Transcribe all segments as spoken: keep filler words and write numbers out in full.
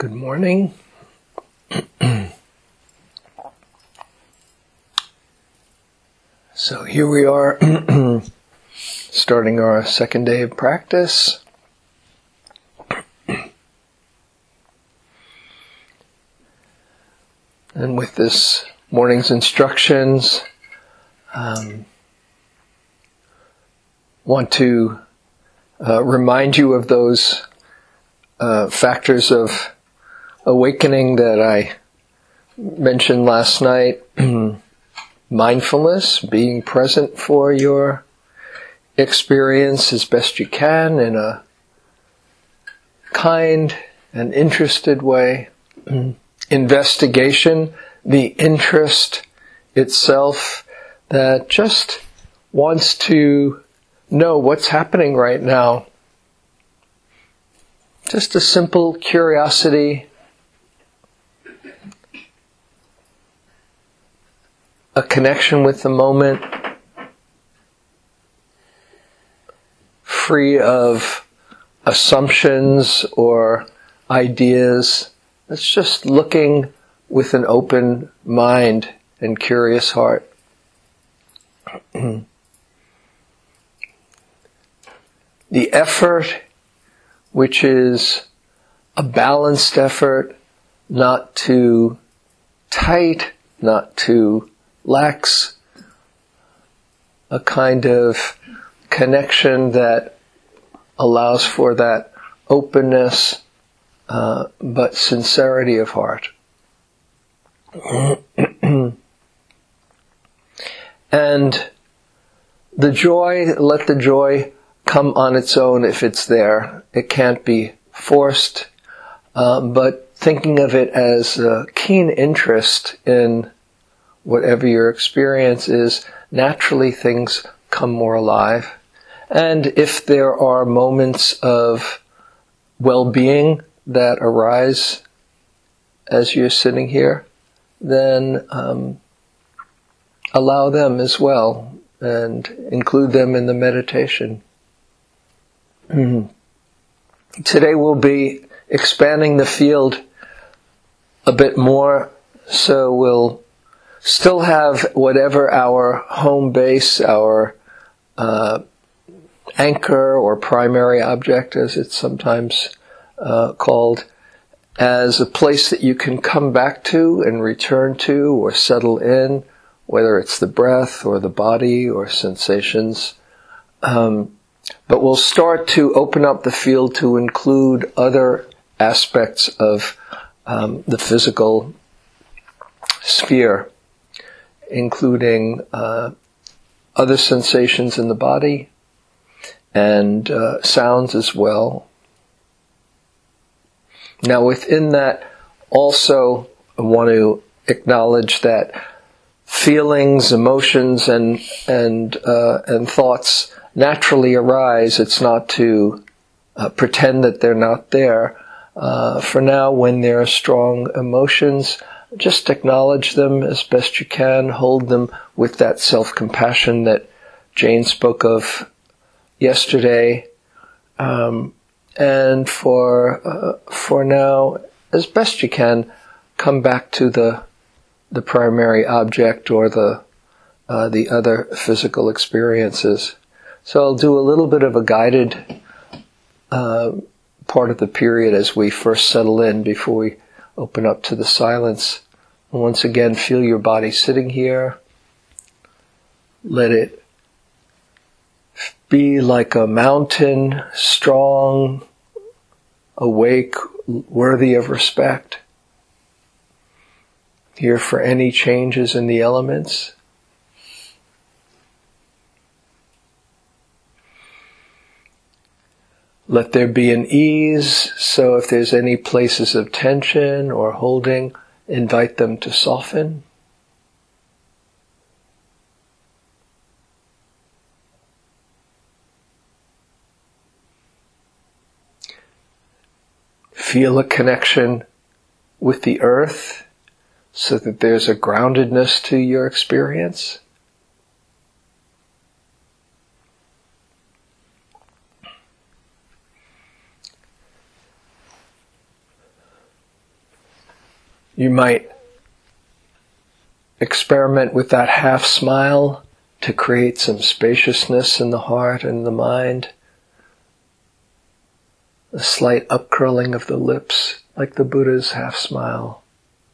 Good morning. So here we are, starting our second day of practice. And with this morning's instructions, um, want to uh, remind you of those uh, factors of awakening that I mentioned last night. Mindfulness, being present for your experience as best you can in a kind and interested way. Investigation, the interest itself that just wants to know what's happening right now. Just a simple curiosity, a connection with the moment, free of assumptions or ideas. It's just looking with an open mind and curious heart. The effort, which is a balanced effort, not too tight, not too lax, a kind of connection that allows for that openness, uh, but sincerity of heart. And the joy, let the joy come on its own if it's there. It can't be forced, um, but thinking of it as a keen interest in whatever your experience is, naturally things come more alive. And if there are moments of well-being that arise as you're sitting here, then um, allow them as well and include them in the meditation. Mm-hmm. Today we'll be expanding the field a bit more, so we'll still have whatever our home base, our uh, anchor or primary object, as it's sometimes uh, called, as a place that you can come back to and return to or settle in, whether it's the breath or the body or sensations. Um, but we'll start to open up the field to include other aspects of um, the physical sphere, including uh, other sensations in the body and uh, sounds as well. Now within that, also I want to acknowledge that feelings, emotions, and and uh, and thoughts naturally arise. It's not to uh, pretend that they're not there. Uh, for now, when there are strong emotions, just acknowledge them as best you can. Hold them with that self-compassion that Jane spoke of yesterday. Um, and for uh, for now, as best you can, come back to the the primary object or the uh, the other physical experiences. So I'll do a little bit of a guided uh, part of the period as we first settle in before we open up to the silence. Once again, feel your body sitting here. Let it be like a mountain, strong, awake, worthy of respect. Here for any changes in the elements. Let there be an ease, so if there's any places of tension or holding, invite them to soften. Feel a connection with the earth so that there's a groundedness to your experience. You might experiment with that half smile to create some spaciousness in the heart and the mind. A slight upcurling of the lips, like the Buddha's half smile.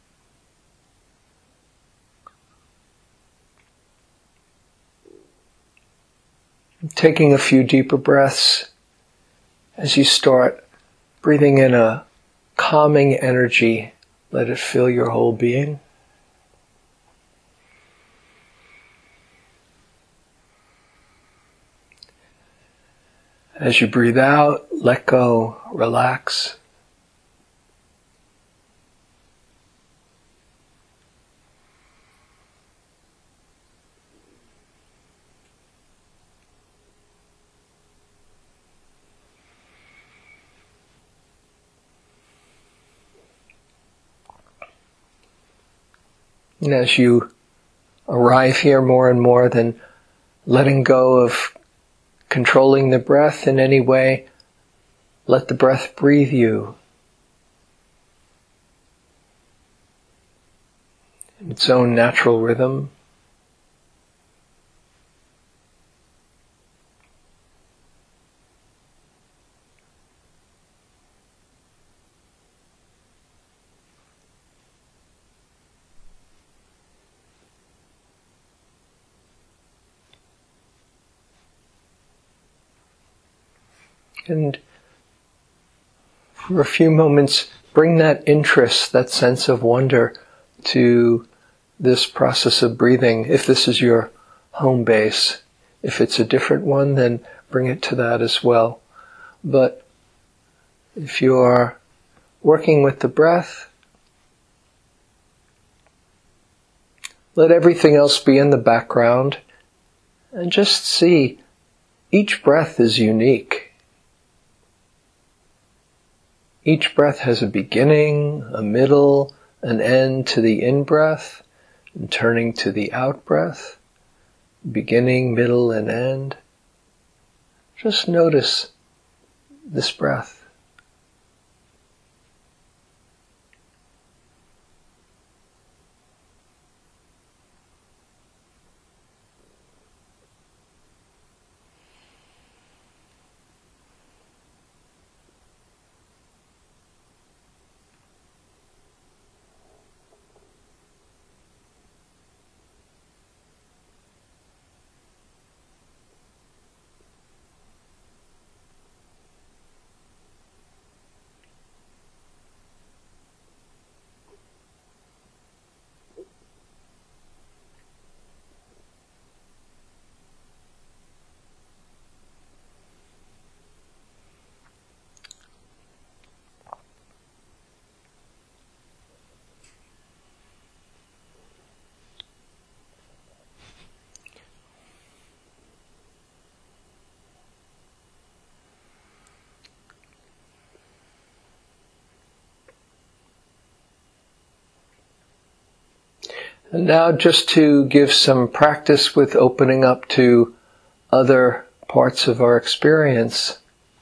Taking a few deeper breaths as you start breathing in a calming energy, let it fill your whole being. As you breathe out, let go, relax. And as you arrive here more and more, then letting go of controlling the breath in any way, let the breath breathe you. In its own natural rhythm. And for a few moments, bring that interest, that sense of wonder to this process of breathing, if this is your home base. If it's a different one, then bring it to that as well. But if you are working with the breath, let everything else be in the background and just see each breath is unique. Each breath has a beginning, a middle, an end to the in-breath, and turning to the out-breath, beginning, middle, and end. Just notice this breath. And now just to give some practice with opening up to other parts of our experience,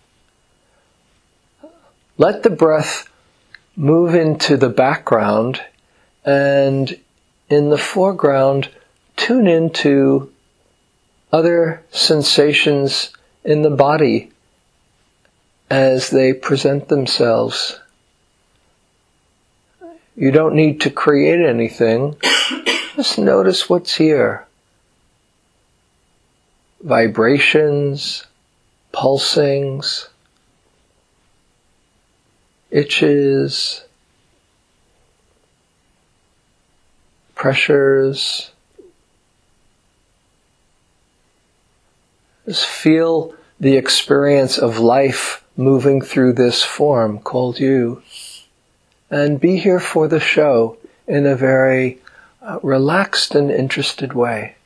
let the breath move into the background, and in the foreground tune into other sensations in the body as they present themselves. You don't need to create anything. Just notice what's here. Vibrations, pulsings, itches, pressures. Just feel the experience of life moving through this form called you. And be here for the show in a very uh, relaxed and interested way.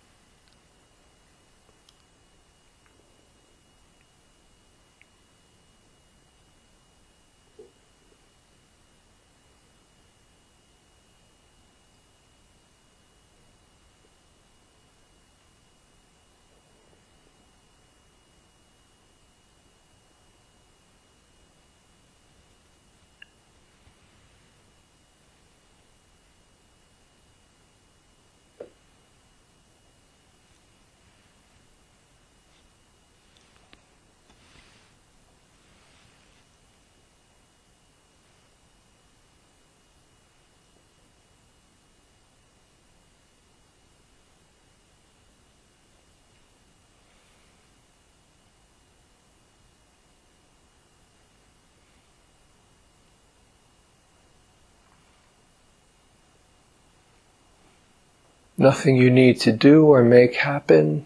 Nothing you need to do or make happen.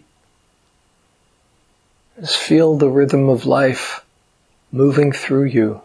Just feel the rhythm of life moving through you.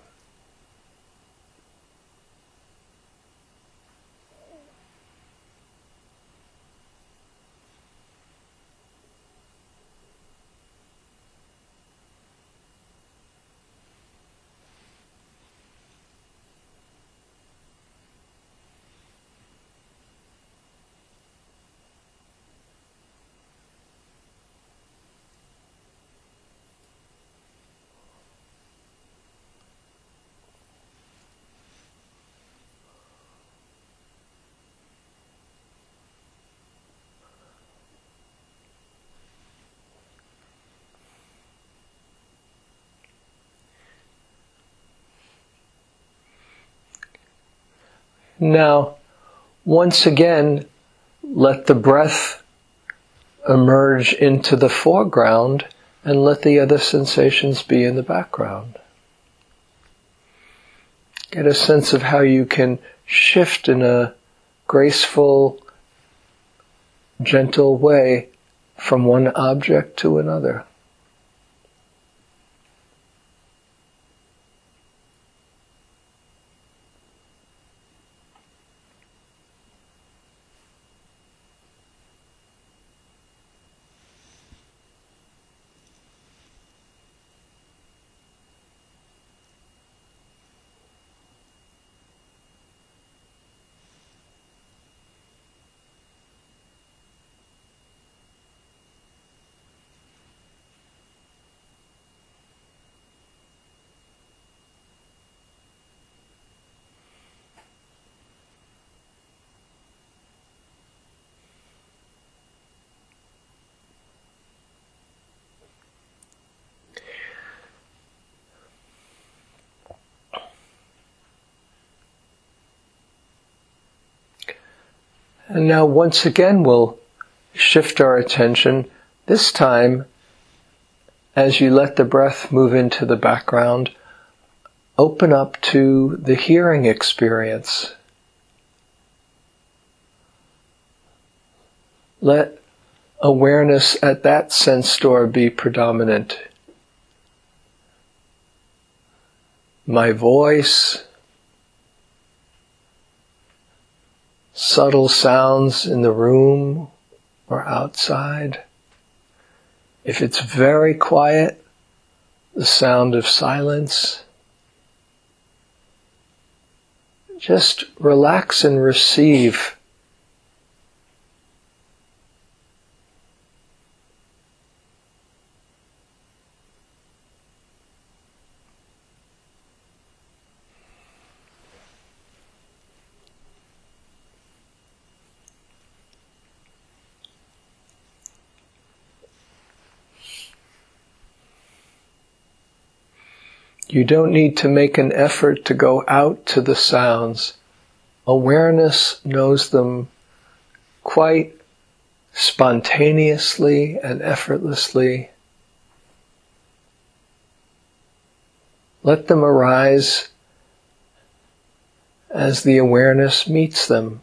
Now, once again, let the breath emerge into the foreground and let the other sensations be in the background. Get a sense of how you can shift in a graceful, gentle way from one object to another. And now once again we'll shift our attention, this time as you let the breath move into the background, open up to the hearing experience. Let awareness at that sense door be predominant. My voice, subtle sounds in the room or outside. If it's very quiet, the sound of silence. Just relax and receive. You don't need to make an effort to go out to the sounds. Awareness knows them quite spontaneously and effortlessly. Let them arise as the awareness meets them.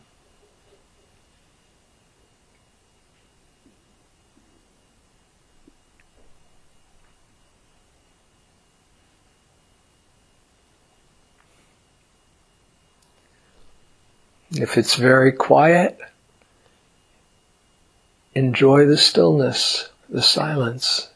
If it's very quiet, enjoy the stillness, the silence.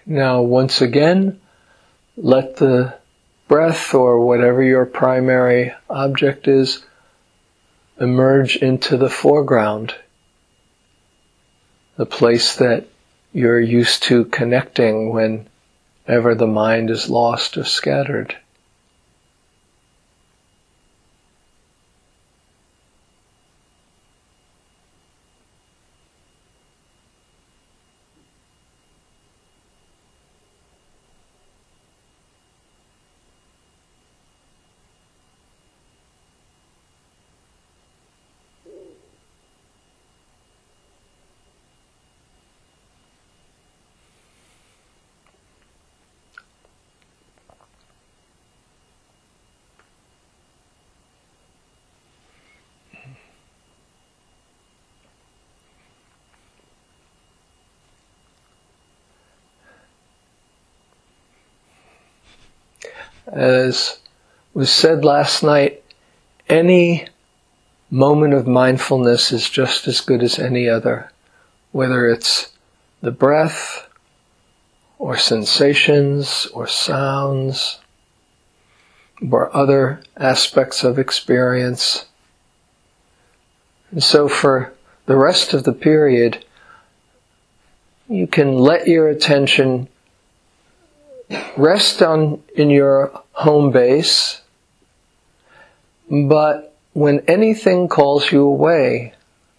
Now, once again, let the breath or whatever your primary object is emerge into the foreground, the place that you're used to connecting whenever the mind is lost or scattered. As was said last night, any moment of mindfulness is just as good as any other, whether it's the breath, or sensations, or sounds, or other aspects of experience. And so for the rest of the period, you can let your attention rest on in your home base, but when anything calls you away,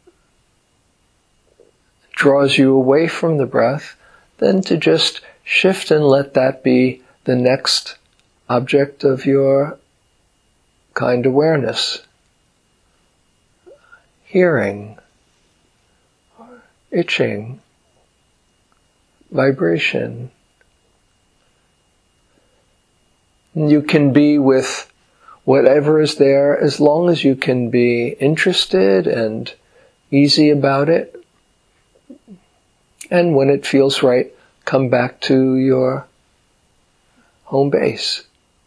draws you away from the breath, then to just shift and let that be the next object of your kind awareness. Hearing, itching, vibration. You can be with whatever is there as long as you can be interested and easy about it. And when it feels right, come back to your home base.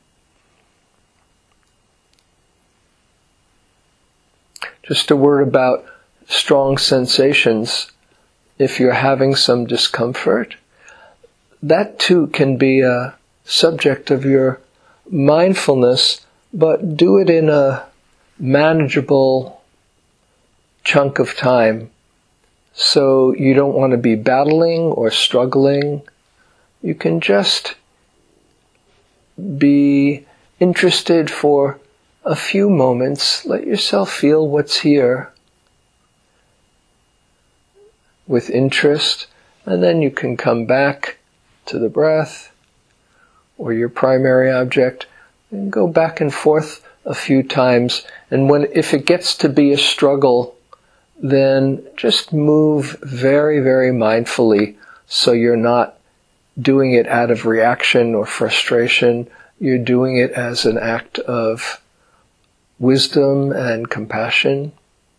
Just a word about strong sensations. If you're having some discomfort, that too can be a subject of your mindfulness, but do it in a manageable chunk of time. So you don't want to be battling or struggling. You can just be interested for a few moments. Let yourself feel what's here with interest, and then you can come back to the breath or your primary object, and go back and forth a few times. And when, if it gets to be a struggle, then just move very, very mindfully so you're not doing it out of reaction or frustration. You're doing it as an act of wisdom and compassion.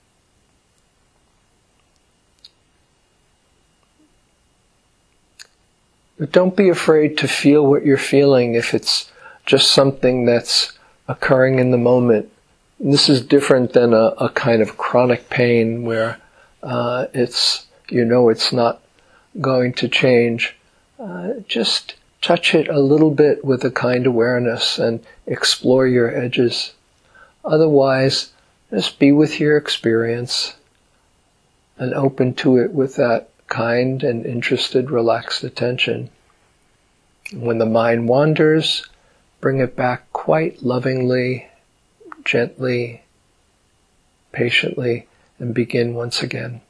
But don't be afraid to feel what you're feeling if it's just something that's occurring in the moment. This is different than a, a kind of chronic pain where uh, it's, you know, it's not going to change. Uh, just touch it a little bit with a kind awareness and explore your edges. Otherwise, just be with your experience and open to it with that kind and interested, relaxed attention. When the mind wanders, bring it back quite lovingly, gently, patiently, and begin once again.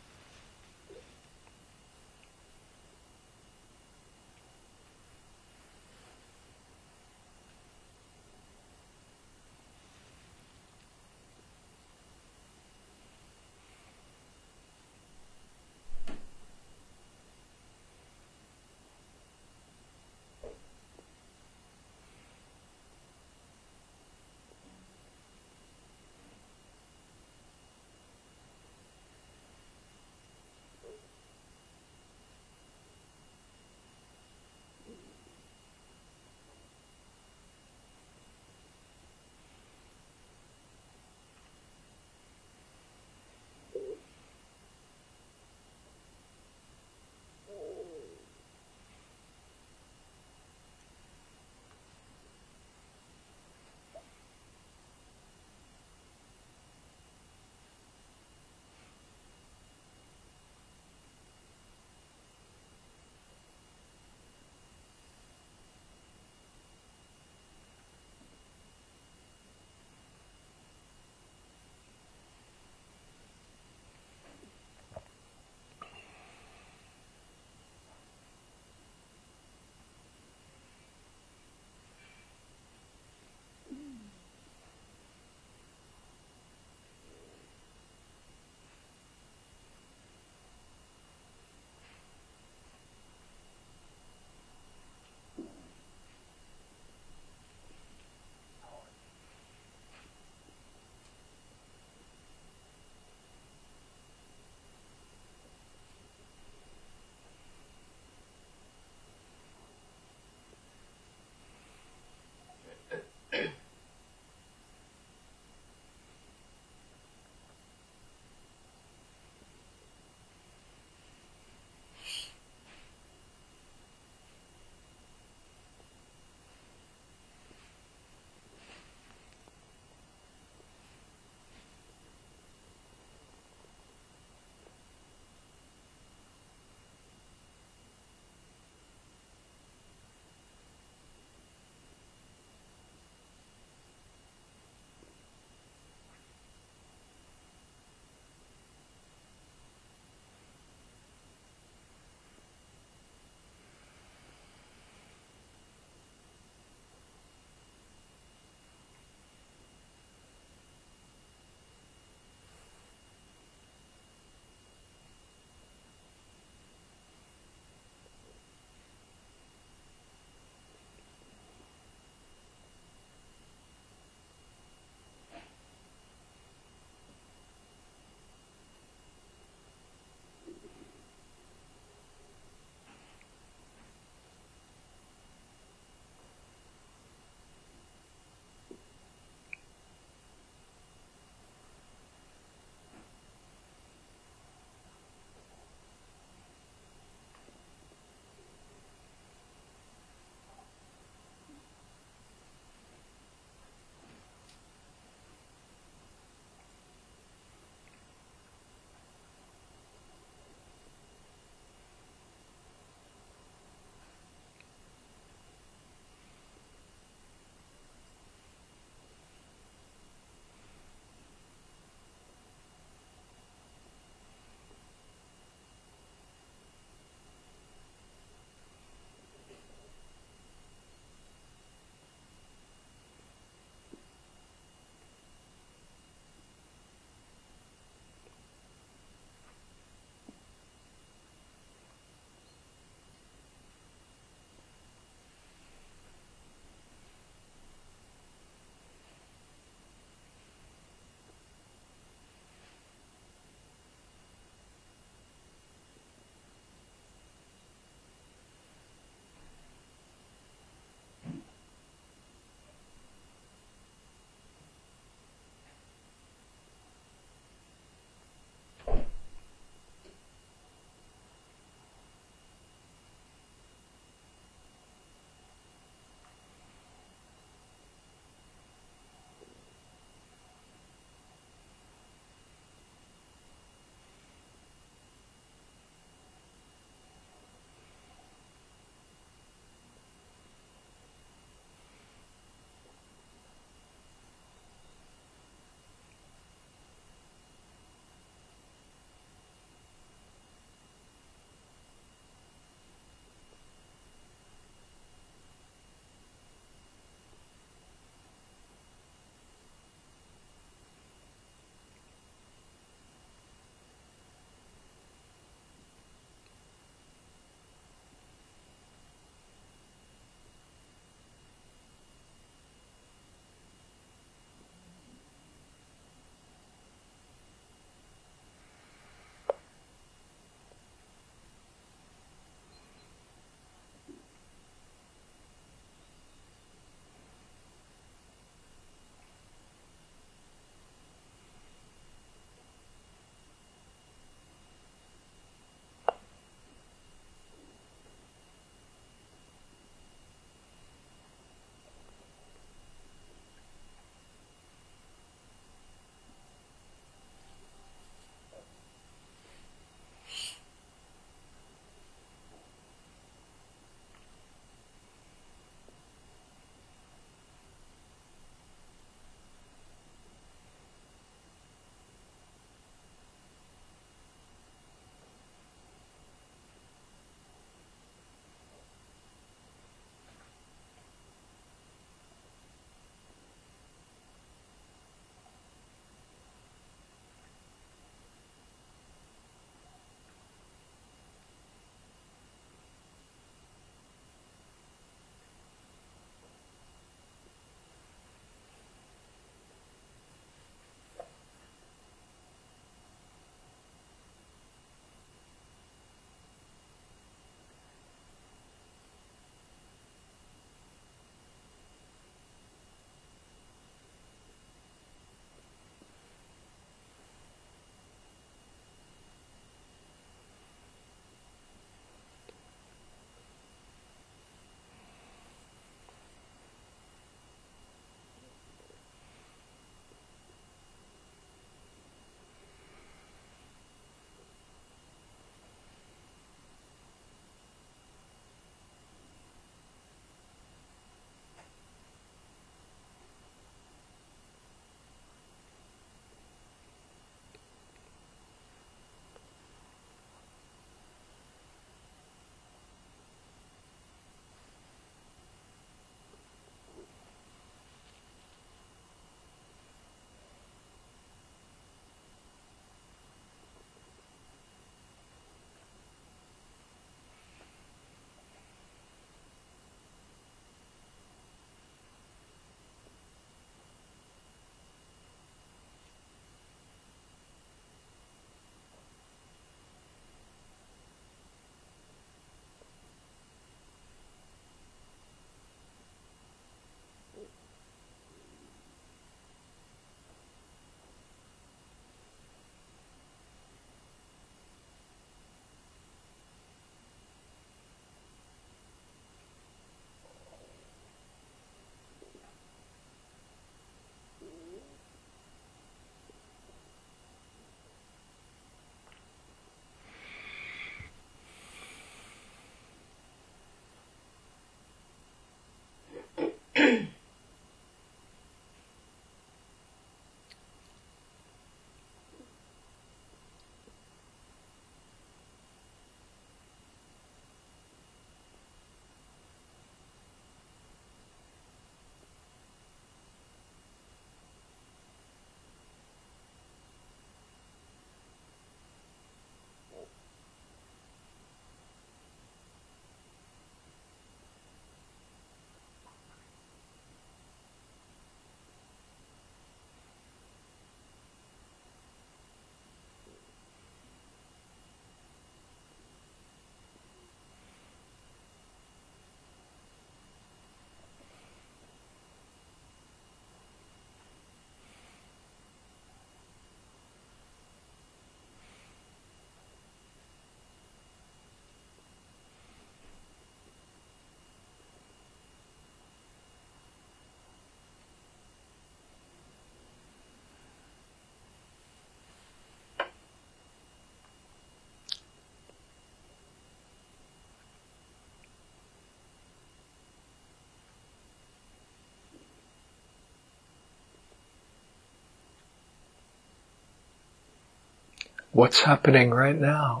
what's happening right now.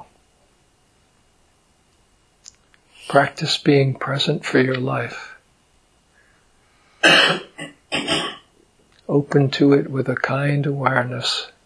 Practice being present for your life. Open to it with a kind awareness.